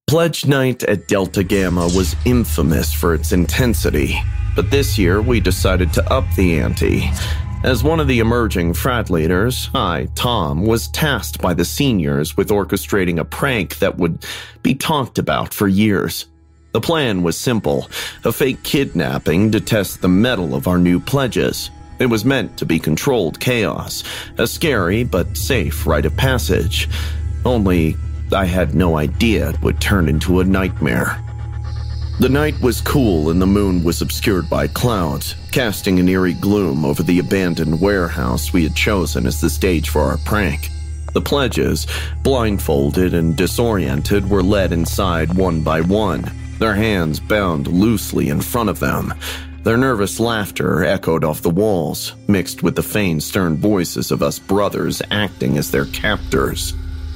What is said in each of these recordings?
Pledge Night at Delta Gamma was infamous for its intensity, but this year we decided to up the ante. As one of the emerging frat leaders, I, Tom, was tasked by the seniors with orchestrating a prank that would be talked about for years. The plan was simple, a fake kidnapping to test the mettle of our new pledges. It was meant to be controlled chaos, a scary but safe rite of passage. Only I had no idea it would turn into a nightmare. The night was cool and the moon was obscured by clouds, casting an eerie gloom over the abandoned warehouse we had chosen as the stage for our prank. The pledges, blindfolded and disoriented, were led inside one by one, their hands bound loosely in front of them. Their nervous laughter echoed off the walls, mixed with the feigned stern voices of us brothers acting as their captors.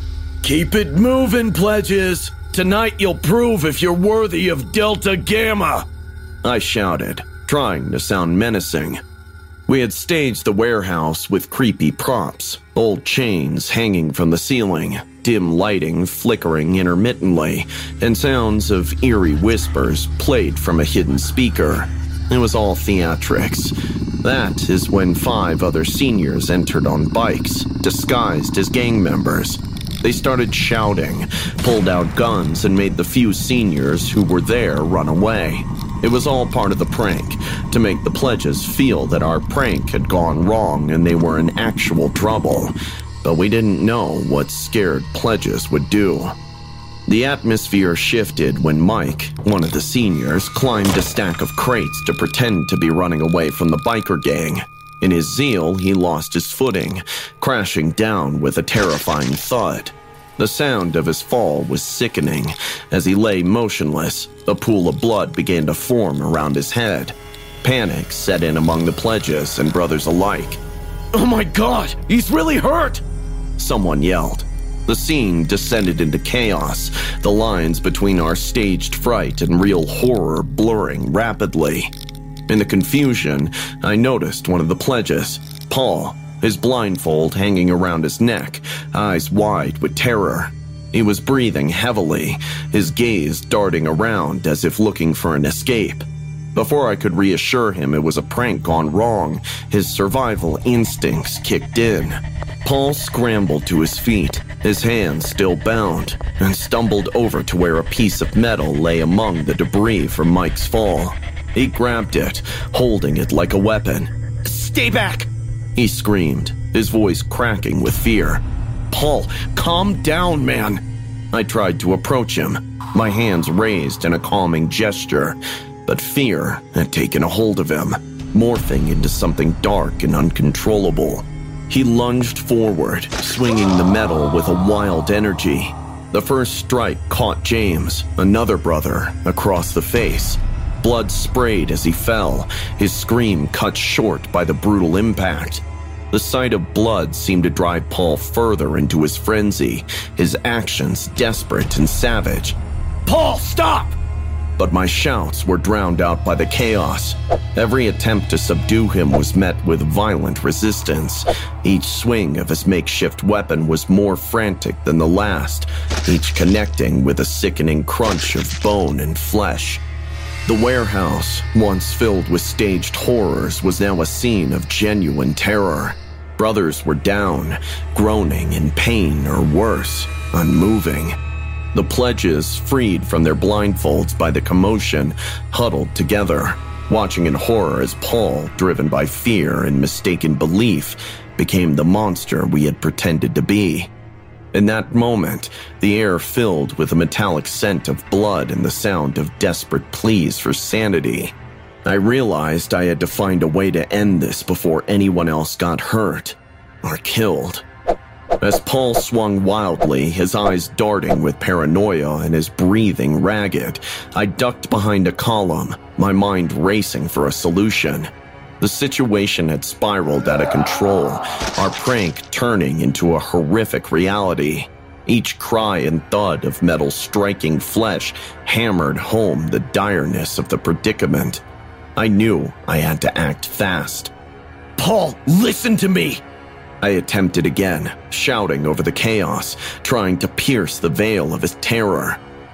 "Keep it moving, pledges! Tonight you'll prove if you're worthy of Delta Gamma!" I shouted, trying to sound menacing. We had staged the warehouse with creepy props, old chains hanging from the ceiling, dim lighting flickering intermittently, and sounds of eerie whispers played from a hidden speaker. It was all theatrics. That is when 5 other seniors entered on bikes, disguised as gang members. They started shouting, pulled out guns, and made the few seniors who were there run away. It was all part of the prank, to make the pledges feel that our prank had gone wrong and they were in actual trouble. But we didn't know what scared pledges would do. The atmosphere shifted when Mike, one of the seniors, climbed a stack of crates to pretend to be running away from the biker gang. In his zeal, he lost his footing, crashing down with a terrifying thud. The sound of his fall was sickening. As he lay motionless, a pool of blood began to form around his head. Panic set in among the pledges and brothers alike. "Oh my God, he's really hurt!" someone yelled. The scene descended into chaos, the lines between our staged fright and real horror blurring rapidly. In the confusion, I noticed one of the pledges, Paul, his blindfold hanging around his neck, eyes wide with terror. He was breathing heavily, his gaze darting around as if looking for an escape. Before I could reassure him it was a prank gone wrong, his survival instincts kicked in. Paul scrambled to his feet, his hands still bound, and stumbled over to where a piece of metal lay among the debris from Mike's fall. He grabbed it, holding it like a weapon. "Stay back!" he screamed, his voice cracking with fear. "Paul, calm down, man!" I tried to approach him, my hands raised in a calming gesture, but fear had taken a hold of him, morphing into something dark and uncontrollable. He lunged forward, swinging the metal with a wild energy. The first strike caught James, another brother, across the face. Blood sprayed as he fell, his scream cut short by the brutal impact. The sight of blood seemed to drive Paul further into his frenzy, his actions desperate and savage. "Paul, stop!" But my shouts were drowned out by the chaos. Every attempt to subdue him was met with violent resistance. Each swing of his makeshift weapon was more frantic than the last, each connecting with a sickening crunch of bone and flesh. The warehouse, once filled with staged horrors, was now a scene of genuine terror. Brothers were down, groaning in pain or worse, unmoving. The pledges, freed from their blindfolds by the commotion, huddled together, watching in horror as Paul, driven by fear and mistaken belief, became the monster we had pretended to be. In that moment, the air filled with a metallic scent of blood and the sound of desperate pleas for sanity. I realized I had to find a way to end this before anyone else got hurt or killed. As Paul swung wildly, his eyes darting with paranoia and his breathing ragged, I ducked behind a column, my mind racing for a solution. The situation had spiraled out of control, our prank turning into a horrific reality. Each cry and thud of metal striking flesh hammered home the direness of the predicament. I knew I had to act fast. "Paul, listen to me!" I attempted again, shouting over the chaos, trying to pierce the veil of his terror.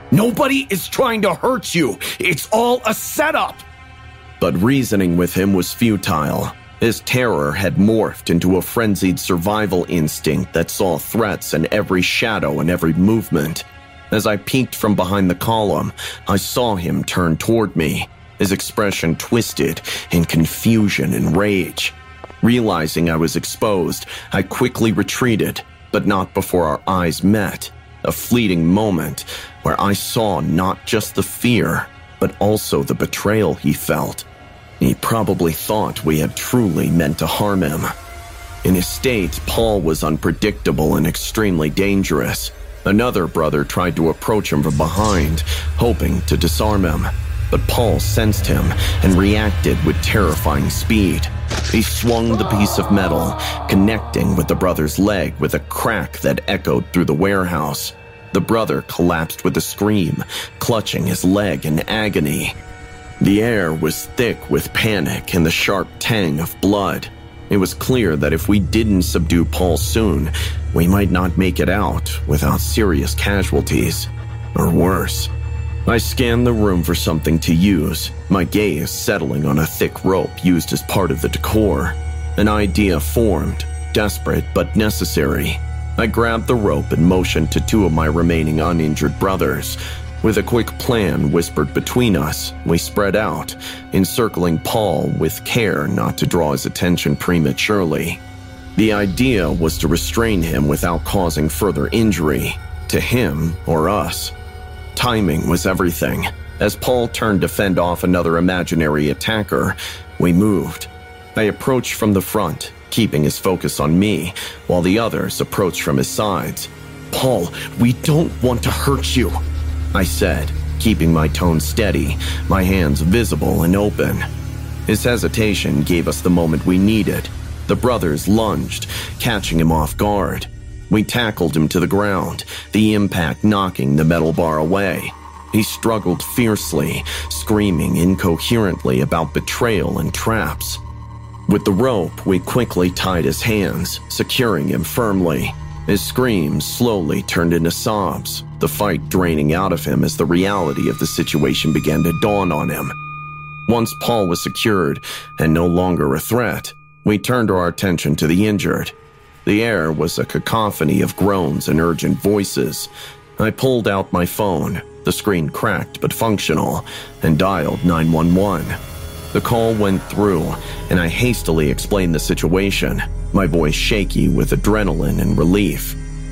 Nobody is trying to hurt you. It's all a setup. But reasoning with him was futile. His terror had morphed into a frenzied survival instinct that saw threats in every shadow and every movement. As I peeked from behind the column, I saw him turn toward me, his expression twisted in confusion and rage. Realizing I was exposed, I quickly retreated, but not before our eyes met. A fleeting moment where I saw not just the fear, but also the betrayal he felt. He probably thought we had truly meant to harm him. In his state, Paul was unpredictable and extremely dangerous. Another brother tried to approach him from behind, hoping to disarm him. But Paul sensed him and reacted with terrifying speed. He swung the piece of metal, connecting with the brother's leg with a crack that echoed through the warehouse. The brother collapsed with a scream, clutching his leg in agony. The air was thick with panic and the sharp tang of blood. It was clear that if we didn't subdue Paul soon, we might not make it out without serious casualties, or worse. I scanned the room for something to use, my gaze settling on a thick rope used as part of the decor. An idea formed, desperate but necessary. I grabbed the rope and motioned to two of my remaining uninjured brothers. With a quick plan whispered between us, we spread out, encircling Paul with care not to draw his attention prematurely. The idea was to restrain him without causing further injury, to him or us. Timing was everything. As Paul turned to fend off another imaginary attacker, we moved. I approached from the front, keeping his focus on me, while the others approached from his sides. "Paul, we don't want to hurt you," I said, keeping my tone steady, my hands visible and open. His hesitation gave us the moment we needed. The brothers lunged, catching him off guard. We tackled him to the ground, the impact knocking the metal bar away. He struggled fiercely, screaming incoherently about betrayal and traps. With the rope, we quickly tied his hands, securing him firmly. His screams slowly turned into sobs, the fight draining out of him as the reality of the situation began to dawn on him. Once Paul was secured and no longer a threat, we turned our attention to the injured. The air was a cacophony of groans and urgent voices. I pulled out my phone, the screen cracked but functional, and dialed 911. The call went through, and I hastily explained the situation, my voice shaky with adrenaline and relief.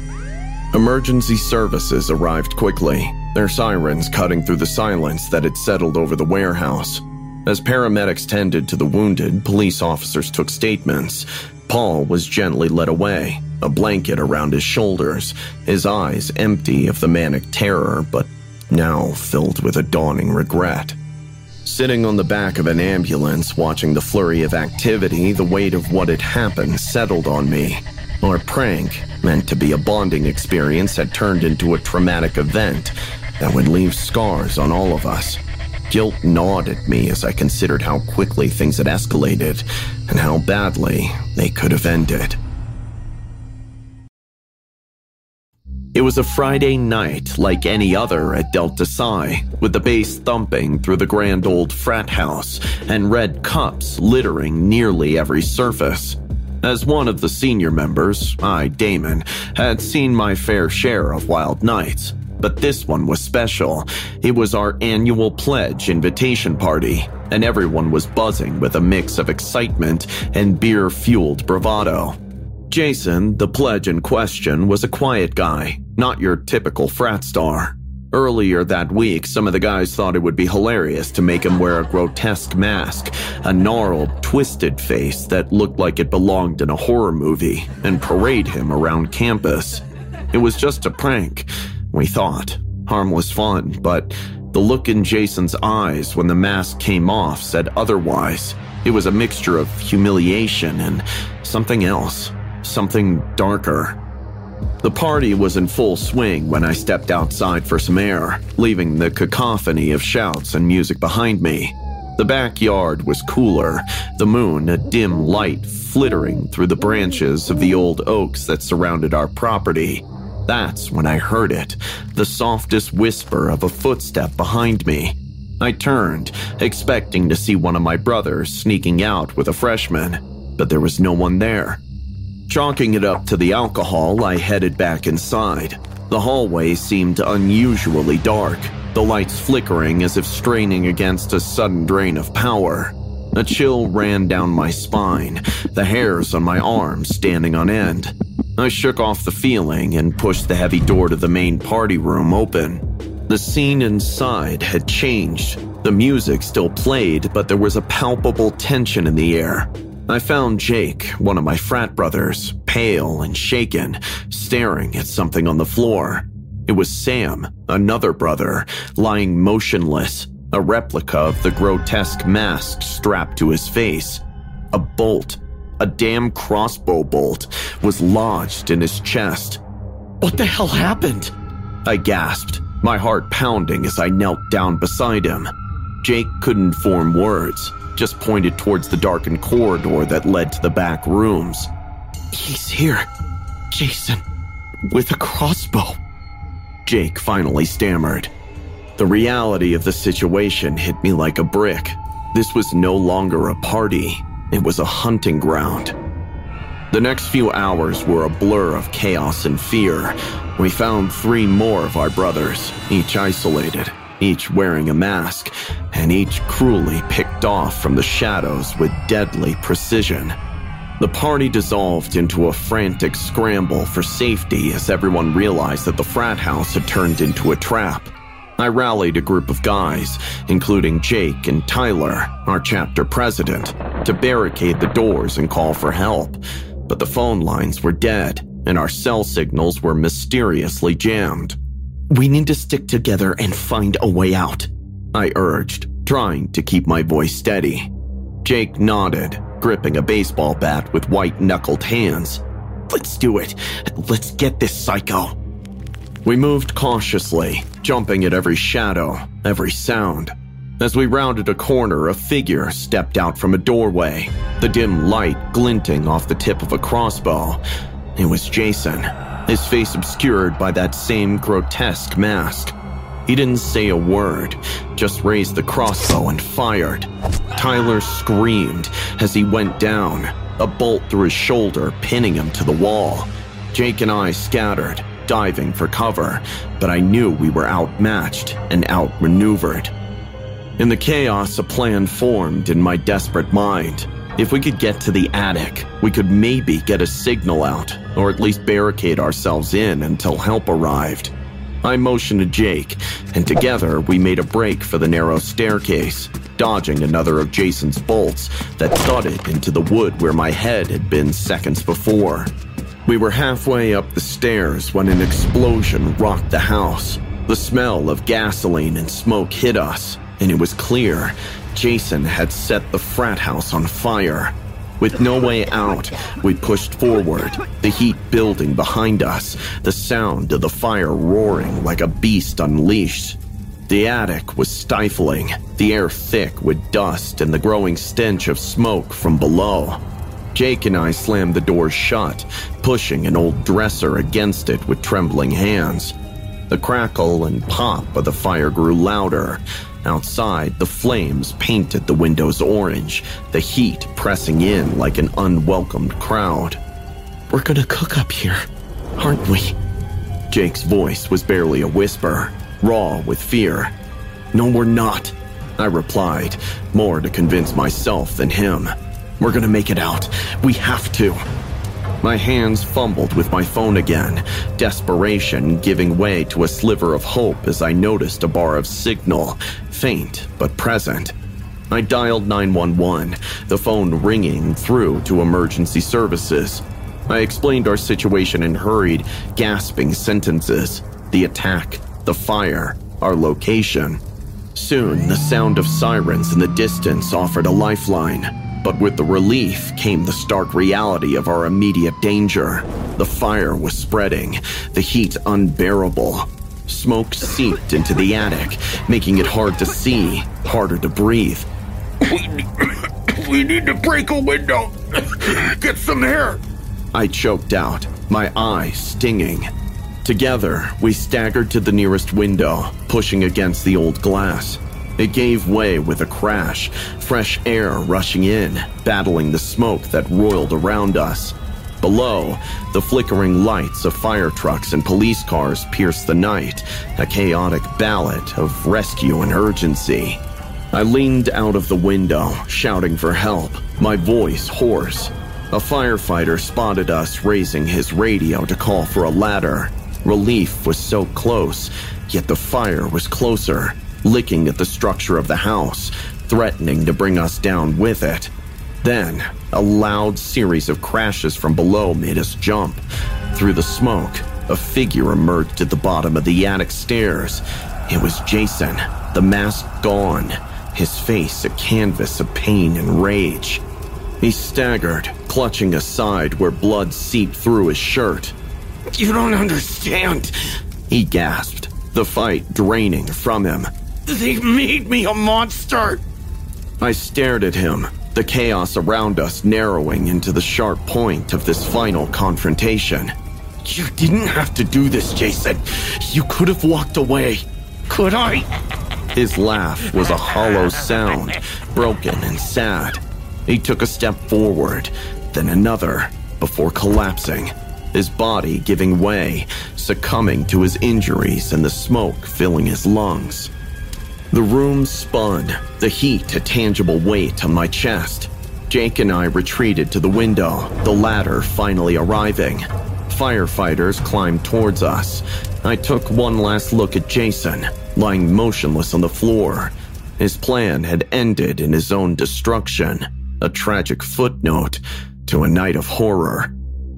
Emergency services arrived quickly, their sirens cutting through the silence that had settled over the warehouse. As paramedics tended to the wounded, police officers took statements. Paul was gently led away, a blanket around his shoulders, his eyes empty of the manic terror, but now filled with a dawning regret. Sitting on the back of an ambulance, watching the flurry of activity, the weight of what had happened settled on me. Our prank, meant to be a bonding experience, had turned into a traumatic event that would leave scars on all of us. Guilt gnawed at me as I considered how quickly things had escalated and how badly they could have ended. It was a Friday night like any other at Delta Psi, with the bass thumping through the grand old frat house and red cups littering nearly every surface. As one of the senior members, I, Damon, had seen my fair share of wild nights, but this one was special. It was our annual pledge invitation party, and everyone was buzzing with a mix of excitement and beer-fueled bravado. Jason, the pledge in question, was a quiet guy, not your typical frat star. Earlier that week, some of the guys thought it would be hilarious to make him wear a grotesque mask, a gnarled, twisted face that looked like it belonged in a horror movie, and parade him around campus. It was just a prank, we thought. Harmless fun, but the look in Jason's eyes when the mask came off said otherwise. It was a mixture of humiliation and something else. Something darker. The party was in full swing when I stepped outside for some air, leaving the cacophony of shouts and music behind me. The backyard was cooler, the moon a dim light flittering through the branches of the old oaks that surrounded our property. That's when I heard it, the softest whisper of a footstep behind me. I turned, expecting to see one of my brothers sneaking out with a freshman, but there was no one there. Chalking it up to the alcohol, I headed back inside. The hallway seemed unusually dark, the lights flickering as if straining against a sudden drain of power. A chill ran down my spine, the hairs on my arms standing on end. I shook off the feeling and pushed the heavy door to the main party room open. The scene inside had changed. The music still played, but there was a palpable tension in the air. I found Jake, one of my frat brothers, pale and shaken, staring at something on the floor. It was Sam, another brother, lying motionless, a replica of the grotesque mask strapped to his face. A bolt, a damn crossbow bolt, was lodged in his chest. "What the hell happened?" I gasped, my heart pounding as I knelt down beside him. Jake couldn't form words, just pointed towards the darkened corridor that led to the back rooms. "He's here, Jason, with a crossbow," Jake finally stammered. The reality of the situation hit me like a brick. This was no longer a party. It was a hunting ground. The next few hours were a blur of chaos and fear. We found 3 more of our brothers, each isolated, each wearing a mask, and each cruelly picked off from the shadows with deadly precision. The party dissolved into a frantic scramble for safety as everyone realized that the frat house had turned into a trap. I rallied a group of guys, including Jake and Tyler, our chapter president, to barricade the doors and call for help. But the phone lines were dead, and our cell signals were mysteriously jammed. "We need to stick together and find a way out," I urged, trying to keep my voice steady. Jake nodded, gripping a baseball bat with white-knuckled hands. "Let's do it. Let's get this psycho." We moved cautiously, jumping at every shadow, every sound. As we rounded a corner, a figure stepped out from a doorway, the dim light glinting off the tip of a crossbow. It was Jason, his face obscured by that same grotesque mask. He didn't say a word, just raised the crossbow and fired. Tyler screamed as he went down, a bolt through his shoulder pinning him to the wall. Jake and I scattered, diving for cover, but I knew we were outmatched and outmaneuvered. In the chaos, a plan formed in my desperate mind. If we could get to the attic, we could maybe get a signal out, or at least barricade ourselves in until help arrived. I motioned to Jake, and together we made a break for the narrow staircase, dodging another of Jason's bolts that thudded into the wood where my head had been seconds before. We were halfway up the stairs when an explosion rocked the house. The smell of gasoline and smoke hit us, and it was clear Jason had set the frat house on fire. With no way out, we pushed forward, the heat building behind us, the sound of the fire roaring like a beast unleashed. The attic was stifling, the air thick with dust and the growing stench of smoke from below. Jake and I slammed the door shut, pushing an old dresser against it with trembling hands. The crackle and pop of the fire grew louder. Outside, the flames painted the windows orange, the heat pressing in like an unwelcomed crowd. "We're gonna cook up here, aren't we?" Jake's voice was barely a whisper, raw with fear. "No, we're not," I replied, more to convince myself than him. "We're gonna make it out. We have to." My hands fumbled with my phone again, desperation giving way to a sliver of hope as I noticed a bar of signal, faint but present. I dialed 911, the phone ringing through to emergency services. I explained our situation in hurried, gasping sentences. The attack, the fire, our location. Soon, the sound of sirens in the distance offered a lifeline. But with the relief came the stark reality of our immediate danger. The fire was spreading, the heat unbearable. Smoke seeped into the attic, making it hard to see, harder to breathe. We need to break a window. Get some air. I choked out, my eyes stinging. Together, we staggered to the nearest window, pushing against the old glass. It gave way with a crash, fresh air rushing in, battling the smoke that roiled around us. Below, the flickering lights of fire trucks and police cars pierced the night, a chaotic ballad of rescue and urgency. I leaned out of the window, shouting for help, my voice hoarse. A firefighter spotted us raising his radio to call for a ladder. Relief was so close, yet the fire was closer, licking at the structure of the house, threatening to bring us down with it. Then, a loud series of crashes from below made us jump. Through the smoke, a figure emerged at the bottom of the attic stairs. It was Jason, the mask gone, his face a canvas of pain and rage. He staggered, clutching a side where blood seeped through his shirt. "You don't understand," he gasped, the fight draining from him. "They made me a monster." I stared at him, the chaos around us narrowing into the sharp point of this final confrontation. "You didn't have to do this, Jason. You could have walked away. Could I?" His laugh was a hollow sound, broken and sad. He took a step forward, then another, before collapsing, his body giving way, succumbing to his injuries and the smoke filling his lungs. The room spun, the heat a tangible weight on my chest. Jake and I retreated to the window, the ladder finally arriving. Firefighters climbed towards us. I took one last look at Jason, lying motionless on the floor. His plan had ended in his own destruction, a tragic footnote to a night of horror.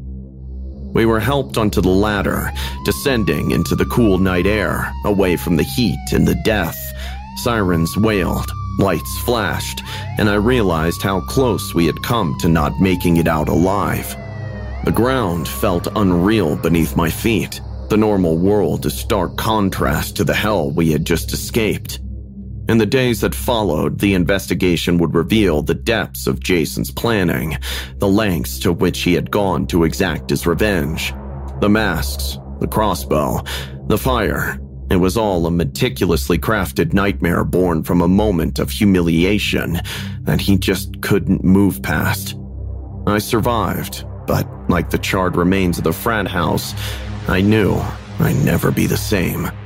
We were helped onto the ladder, descending into the cool night air, away from the heat and the death. Sirens wailed, lights flashed, and I realized how close we had come to not making it out alive. The ground felt unreal beneath my feet, the normal world a stark contrast to the hell we had just escaped. In the days that followed, the investigation would reveal the depths of Jason's planning, the lengths to which he had gone to exact his revenge. The masks, the crossbow, the fire. It was all a meticulously crafted nightmare born from a moment of humiliation that he just couldn't move past. I survived, but like the charred remains of the frat house, I knew I'd never be the same.